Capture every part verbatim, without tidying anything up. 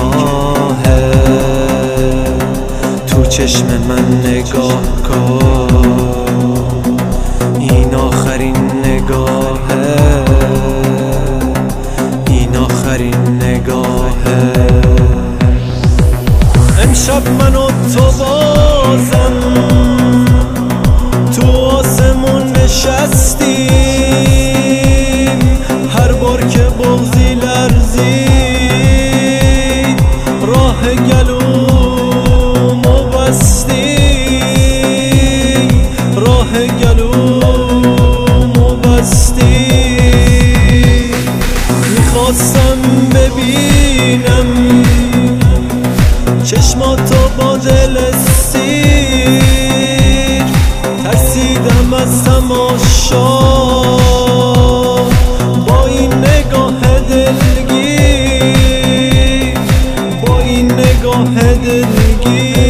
ماهه، تو چشم من نگاه کن، این آخرین نگاهه، این آخرین نگاهه. امشب من و تو بازم تو آسمون نشستیم، هر بار که بغضی لرزید راه گلومو بستی، راه گلومو بستی. میخواستم ببینم چشماتو با دل سیر، ترسیدم از تماشا با این نگاه دلگیر، با این نگاه دلگیر.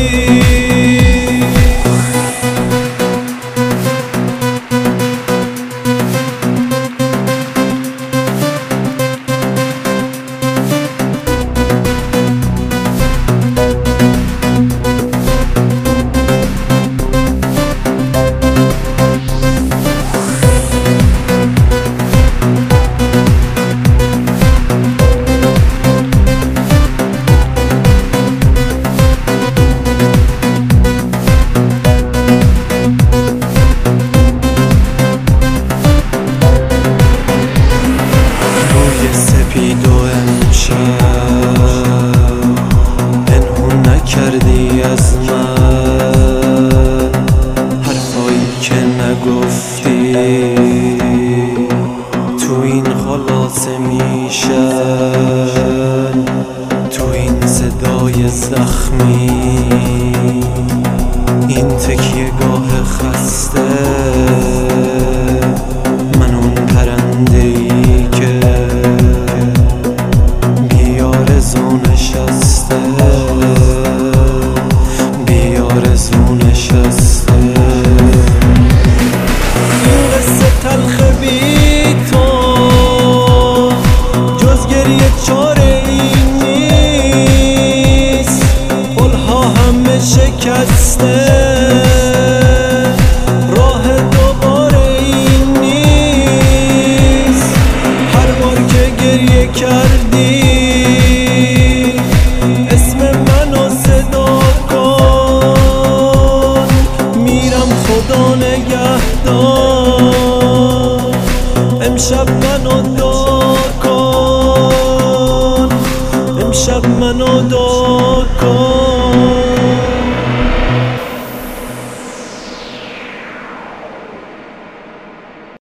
پنهون نکردی از من حرفایی که نگفتی، تو این خلاصه میشن، تو این صدای زخمی، این تکیه گاه خسته. من اون پرنده ای که بیارزو نشسته، بیارزو نشسته. این قصه تلخ بی تو جز گریه چاره ای نیست، پلها همه شکسته، راه دوباره ای نیست. هر بار که گریه کردی اسم منو صدا کن، میرم خدا نگهدار. امشب منو دعا کن، امشب منو دعا کن.